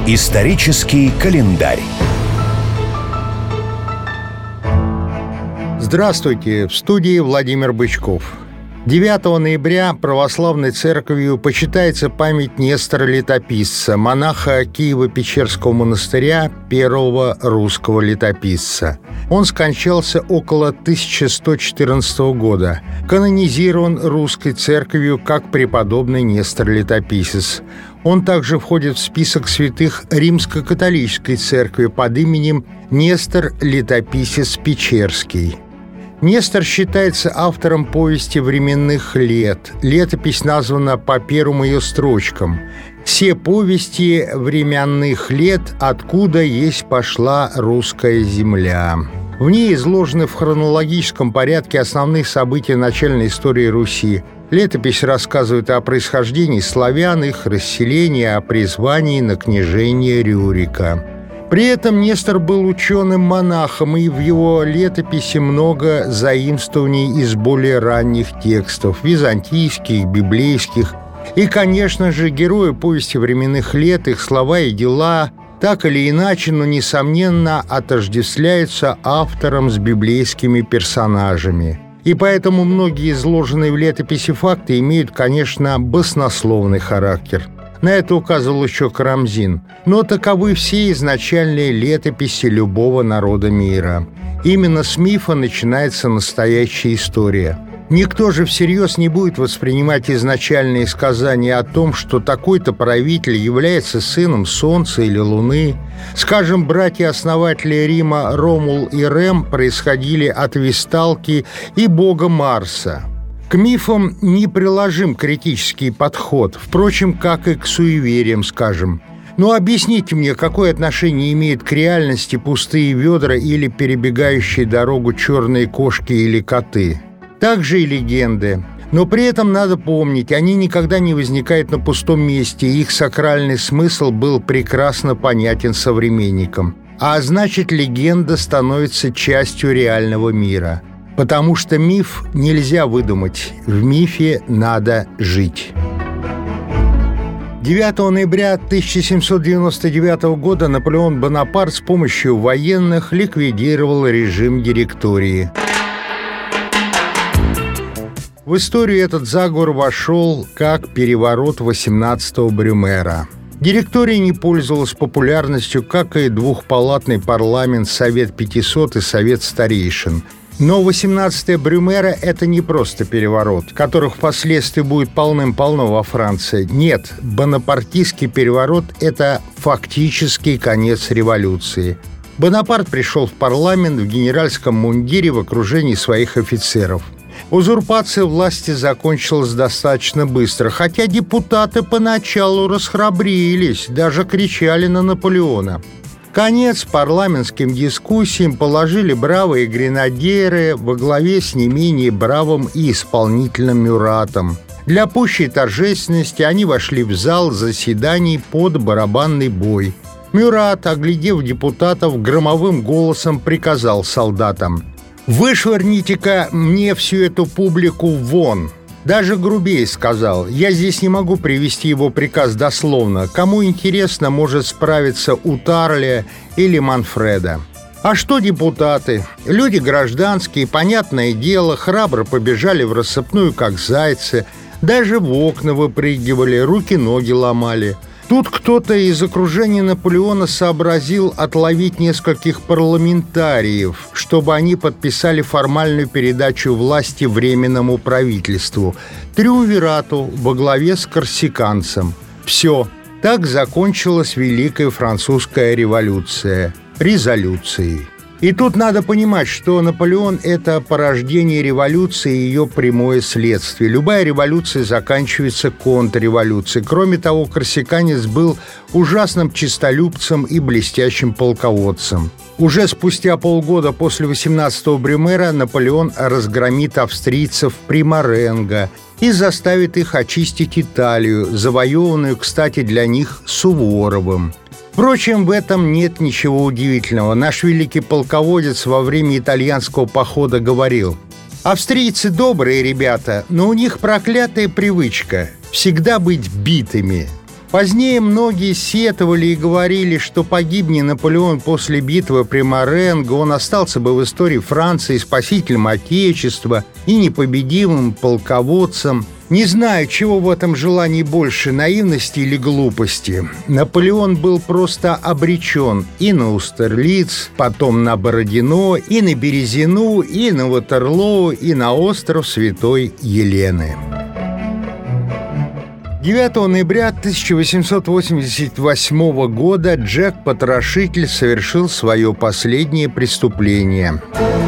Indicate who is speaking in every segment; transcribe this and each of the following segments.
Speaker 1: Исторический календарь.
Speaker 2: Здравствуйте! В студии Владимир Бычков. 9 ноября православной церковью почитается память Нестора Летописца, монаха Киево-Печерского монастыря, первого русского летописца. Он скончался около 1114 года, канонизирован русской церковью как преподобный Нестор Летописец. Он также входит в список святых Римско-католической церкви под именем Нестор Летописец Печерский. Нестор считается автором повести временных лет. Летопись названа по первым ее строчкам. «Все повести временных лет, откуда есть пошла русская земля». В ней изложены в хронологическом порядке основные события начальной истории Руси. Летопись рассказывает о происхождении славян, их расселении, о призвании на княжение Рюрика. При этом Нестор был ученым-монахом, и в его летописи много заимствований из более ранних текстов – византийских, библейских. И, конечно же, герои повести временных лет, их слова и дела так или иначе, но, несомненно, отождествляются автором с библейскими персонажами. И поэтому многие изложенные в летописи факты имеют, конечно, баснословный характер. На это указывал еще Карамзин. Но таковы все изначальные летописи любого народа мира. Именно с мифа начинается настоящая история. Никто же всерьез не будет воспринимать изначальные сказания о том, что такой-то правитель является сыном Солнца или Луны. Скажем, братья-основатели Рима Ромул и Рем происходили от Весталки и бога Марса. К мифам не приложим критический подход, впрочем, как и к суевериям, скажем. Но объясните мне, какое отношение имеют к реальности пустые ведра или перебегающие дорогу черные кошки или коты? Также и легенды. Но при этом надо помнить, они никогда не возникают на пустом месте, и их сакральный смысл был прекрасно понятен современникам. А значит, легенда становится частью реального мира. Потому что миф нельзя выдумать, в мифе надо жить. 9 ноября 1799 года Наполеон Бонапарт с помощью военных ликвидировал режим директории. В историю этот заговор вошел как переворот 18-го Брюмера. Директория не пользовалась популярностью, как и двухпалатный парламент Совет 500 и Совет старейшин. Но 18-е Брюмера – это не просто переворот, которых впоследствии будет полным-полно во Франции. Нет, бонапартийский переворот – это фактический конец революции. Бонапарт пришел в парламент в генеральском мундире в окружении своих офицеров. Узурпация власти закончилась достаточно быстро, хотя депутаты поначалу расхрабрились, даже кричали на Наполеона. Конец парламентским дискуссиям положили бравые гренадеры во главе с не менее бравым и исполнительным Мюратом. Для пущей торжественности они вошли в зал заседаний под барабанный бой. Мюрат, оглядев депутатов, громовым голосом приказал солдатам: «Вышвырните-ка мне всю эту публику вон!» Даже грубее сказал: «Я здесь не могу привести его приказ дословно. Кому интересно, может справиться у Тарля или Манфреда». А что депутаты? Люди гражданские, понятное дело, храбро побежали в рассыпную, как зайцы. Даже в окна выпрыгивали, руки-ноги ломали. Тут кто-то из окружения Наполеона сообразил отловить нескольких парламентариев, чтобы они подписали формальную передачу власти Временному правительству, триумвирату во главе с корсиканцем. Все. Так закончилась Великая Французская революция. Резолюцией. И тут надо понимать, что Наполеон – это порождение революции и ее прямое следствие. Любая революция заканчивается контрреволюцией. Кроме того, корсиканец был ужасным честолюбцем и блестящим полководцем. Уже спустя полгода после 18-го Брюмера Наполеон разгромит австрийцев при Маренго и заставит их очистить Италию, завоеванную, кстати, для них Суворовым. Впрочем, в этом нет ничего удивительного. Наш великий полководец во время итальянского похода говорил: «Австрийцы добрые ребята, но у них проклятая привычка всегда быть битыми». Позднее многие сетовали и говорили, что погибни Наполеон после битвы при Маренго, он остался бы в истории Франции спасителем Отечества и непобедимым полководцем. Не знаю, чего в этом желании больше, наивности или глупости. Наполеон был просто обречен и на Аустерлиц, потом на Бородино, и на Березину, и на Ватерлоо, и на остров Святой Елены. 9 ноября 1888 года Джек-потрошитель совершил свое последнее преступление.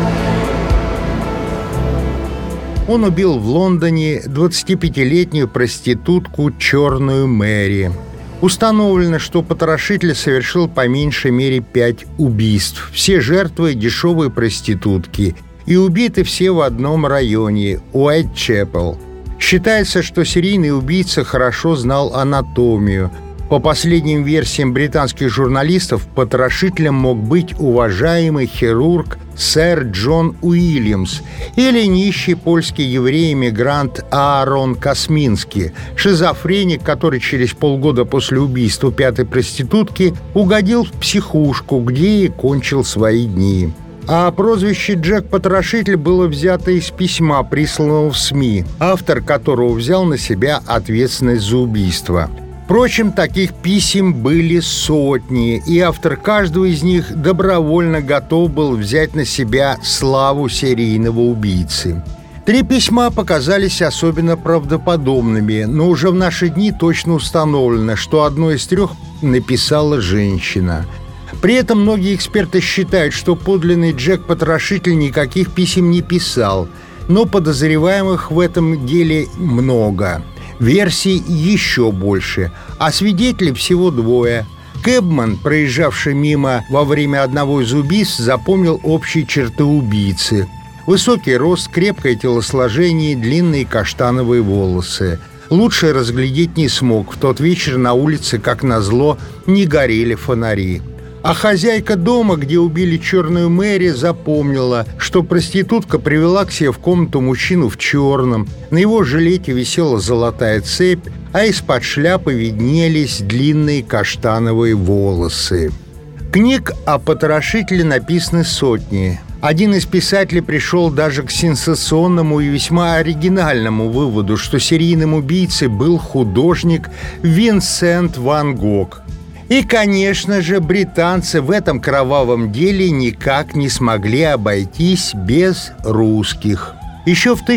Speaker 2: Он убил в Лондоне 25-летнюю проститутку Черную Мэри. Установлено, что потрошитель совершил по меньшей мере 5 убийств. Все жертвы – дешевые проститутки. И убиты все в одном районе – Уайтчепел. Считается, что серийный убийца хорошо знал анатомию. По последним версиям британских журналистов, потрошителем мог быть уважаемый хирург сэр Джон Уильямс или нищий польский еврей-эмигрант Аарон Косминский, шизофреник, который через полгода после убийства 5-й проститутки угодил в психушку, где и кончил свои дни. А прозвище «Джек-потрошитель» было взято из письма, присланного в СМИ, автор которого взял на себя ответственность за убийство. Впрочем, таких писем были сотни, и автор каждого из них добровольно готов был взять на себя славу серийного убийцы. 3 письма показались особенно правдоподобными, но уже в наши дни точно установлено, что одно из 3 написала женщина. При этом многие эксперты считают, что подлинный Джек-потрошитель никаких писем не писал, но подозреваемых в этом деле много. Версий еще больше, а свидетелей всего 2. Кэбман, проезжавший мимо во время одного из убийств, запомнил общие черты убийцы. Высокий рост, крепкое телосложение, длинные каштановые волосы. Лучше разглядеть не смог. В тот вечер на улице, как назло, не горели фонари. А хозяйка дома, где убили Черную Мэри, запомнила, что проститутка привела к себе в комнату мужчину в черном, на его жилете висела золотая цепь, а из-под шляпы виднелись длинные каштановые волосы. Книг о потрошителе написаны сотни. Один из писателей пришел даже к сенсационному и весьма оригинальному выводу, что серийным убийцей был художник Винсент Ван Гог. И, конечно же, британцы в этом кровавом деле никак не смогли обойтись без русских. Еще в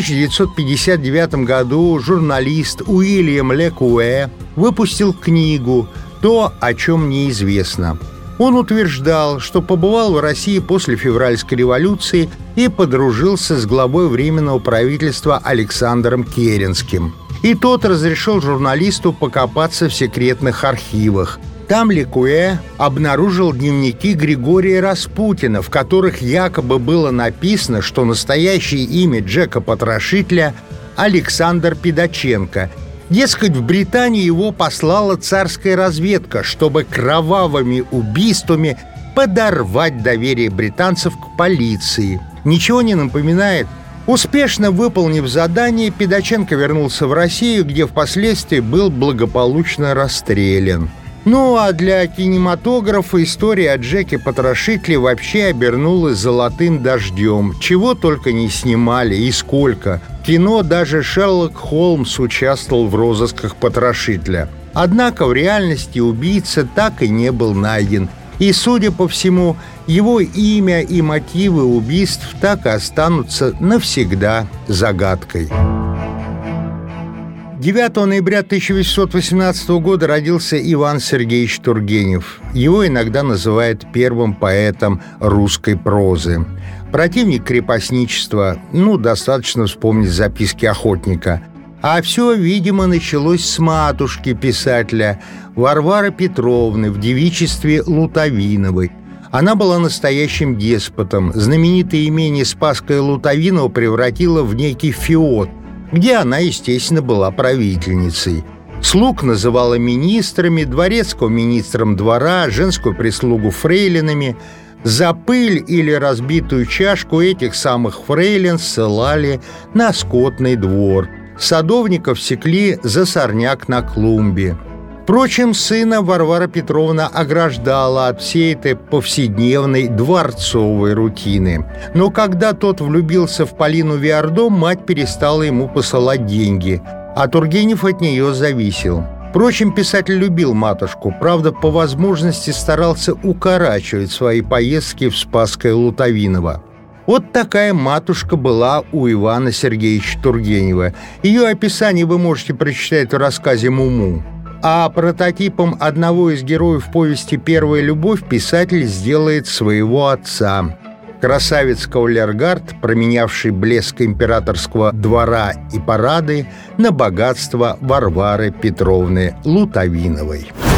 Speaker 2: 1959 году журналист Уильям Лекуэ выпустил книгу «То, о чем неизвестно». Он утверждал, что побывал в России после февральской революции и подружился с главой Временного правительства Александром Керенским. И тот разрешил журналисту покопаться в секретных архивах. Там Лекуэ обнаружил дневники Григория Распутина, в которых якобы было написано, что настоящее имя Джека-потрошителя – Александр Пидаченко. Дескать, в Британию его послала царская разведка, чтобы кровавыми убийствами подорвать доверие британцев к полиции. Ничего не напоминает? Успешно выполнив задание, Пидаченко вернулся в Россию, где впоследствии был благополучно расстрелян. Ну а для кинематографа история о Джеке-потрошителе вообще обернулась золотым дождем. Чего только не снимали и сколько. В кино даже Шерлок Холмс участвовал в розысках потрошителя. Однако в реальности убийца так и не был найден. И, судя по всему, его имя и мотивы убийств так и останутся навсегда загадкой. 9 ноября 1818 года родился Иван Сергеевич Тургенев. Его иногда называют первым поэтом русской прозы. Противник крепостничества, достаточно вспомнить записки охотника. А все, видимо, началось с матушки писателя Варвары Петровны в девичестве Лутовиновой. Она была настоящим деспотом. Знаменитое имение Спасское Лутовиново превратило в некий феод, где она, естественно, была правительницей. Слуг называла министрами, дворецкого министром двора, женскую прислугу фрейлинами. За пыль или разбитую чашку этих самых фрейлин ссылали на скотный двор. Садовников секли за сорняк на клумбе. В Впрочем, сына Варвара Петровна ограждала от всей этой повседневной дворцовой рутины. Но когда тот влюбился в Полину Виардо, мать перестала ему посылать деньги, а Тургенев от нее зависел. Впрочем, писатель любил матушку, правда, по возможности старался укорачивать свои поездки в Спасское Лутовиново. Вот такая матушка была у Ивана Сергеевича Тургенева. Ее описание вы можете прочитать в рассказе «Муму». А прототипом одного из героев повести «Первая любовь» писатель сделает своего отца. Красавец кавалергард, променявший блеск императорского двора и парады на богатство Варвары Петровны Лутовиновой.